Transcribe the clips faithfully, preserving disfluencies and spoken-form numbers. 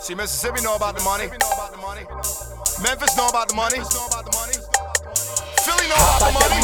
See, Mississippi know about the money. Memphis know about the money. Philly know about the money.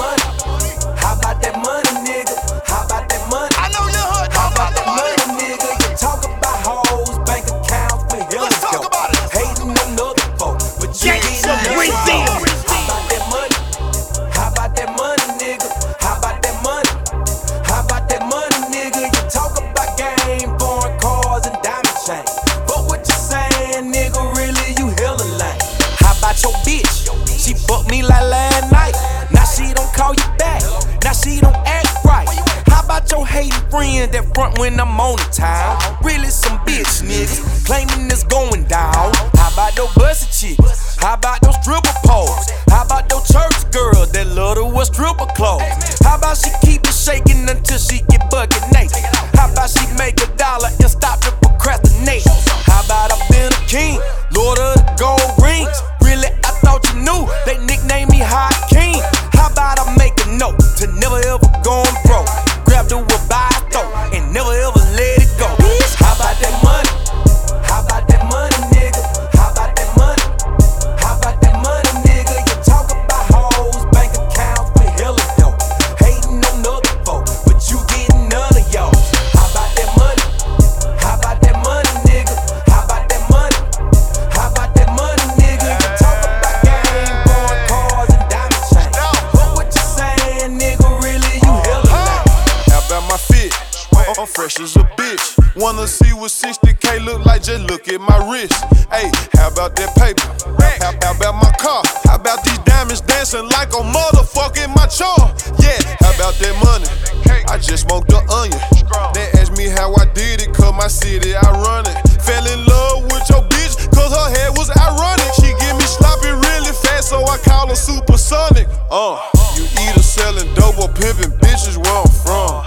How about that money, nigga? How about that money? I know your hood know about the money. Nigga, you talk about hoes, bank accounts, we here Let's to talk go. about it. Hating on other folk, but you Gang getting some another Brazil. hoe. How about that money? How about that money, nigga? How about that money? How about that money, nigga? You talk about game, foreign cars and diamond chains, but what you saying, nigga? Really, you hella lame. How about your bitch? She fucked me like last night. Now she don't call you back. Now she don't act right. How about your hating friends that front when I'm on the town? Really some bitch niggas claiming it's going down. How about those busted chicks? How about those stripper poles? How about those church girls that love to wear stripper clothes? How about she keep it shaking until she get bucket naked? How about she make a dollar and stop to procrastinate? How about I been a king, lord of the gold rings? Really, I thought you knew they nicknamed me Hot King. How about I make a note to never ever go on broke? Grab the whip by the throat and never ever let it go. How about that money? How about that money, nigga? How about that money? How about that money, nigga? You talk about hoes, bank accounts, we hella dope. Hating on other folk, but you getting none of y'all. How about that money? How about that money, nigga? How about that money? How about that money, nigga? You talk about game, foreign cars and diamond chains, but what you saying, nigga? Really, you hella lame. How about my fit? I'm fresh as a bitch. Wanna see what sixty K look like? Just look at my wrist. Hey, how about that paper? How, how about my car? How about these diamonds dancing like a motherfucking my chore? Yeah, how about that money? I just smoked the onion. They asked me how I did it, cause my city I run it. Fell in love with your bitch, cause her hair was ironic. She give me sloppy really fast, so I call her supersonic. Uh, you either selling dope or pimping bitches where I'm from.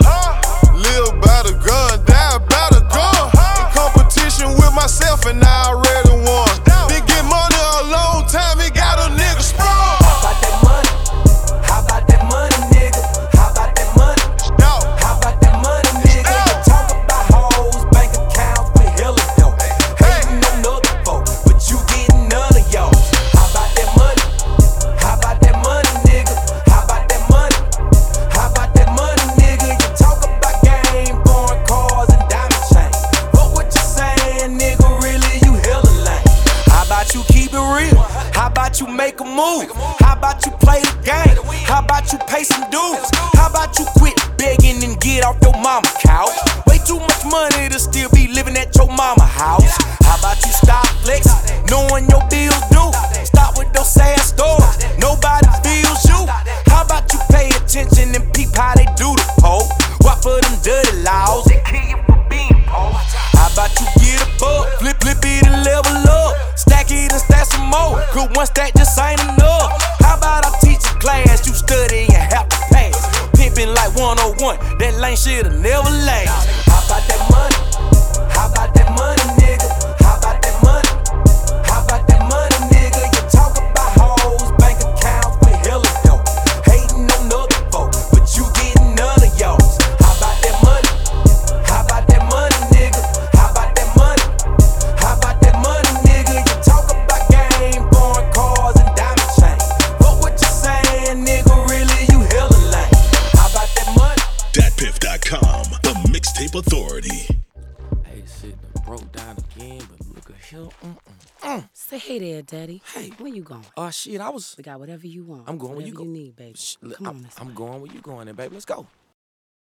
Live by the gun, die by the gun. In competition with myself and I already won. Been get money a long time, it got a nigga sprung. How about that money? How about that money, nigga? How about that money? How about that money, nigga? You talk about hoes, bank accounts, we hella dope. Hating on other folk, but you getting none of y'all. How about that money? How about that money, nigga? How about that money? How about that money, nigga? You talk about game, foreign cars and diamond chains, but what you saying, nigga? Really, you hella lame. How about you keep it real? How about you make a move? How about you play the game? How about you pay some dues? How about you quit begging and get off your mama couch? Way too much money to still be living at your mama house. How about you stop flexing, knowing your bills due? Stop with those sad stories, nobody feels you. How about you pay attention and peep how they do the pole? What for them dirty laws? They kill you for being poor. How about you get a bug, flip, flip it and level up, stack it and stack some more, cause one stack just ain't enough. How about I teach a class, you study and have to pass? Pimpin' like one oh one, that lame shit'll never last. How about that money? How about that money, nigga? How about that money? How about that money, nigga? You talk about hoes, bank accounts, we hella dope. Hating on other folk, but you getting none of y'all. How about that money? How about that money, nigga? How about that money? How about that money, nigga? You talk about game, foreign cars and diamond chains, but what you saying, nigga? Really, you hella lame. How about that money? Dat Piff dot com, the mixtape authority. Hey, shit done broke down again, but look at here. Mm-mm. Mm. Say hey there, Daddy. Hey. Where you going? Oh, shit, I was. We got whatever you want. I'm going where you whatever go. you need, baby. Sh- Come I'm, on, this I'm way. going where you going then, baby. Let's go.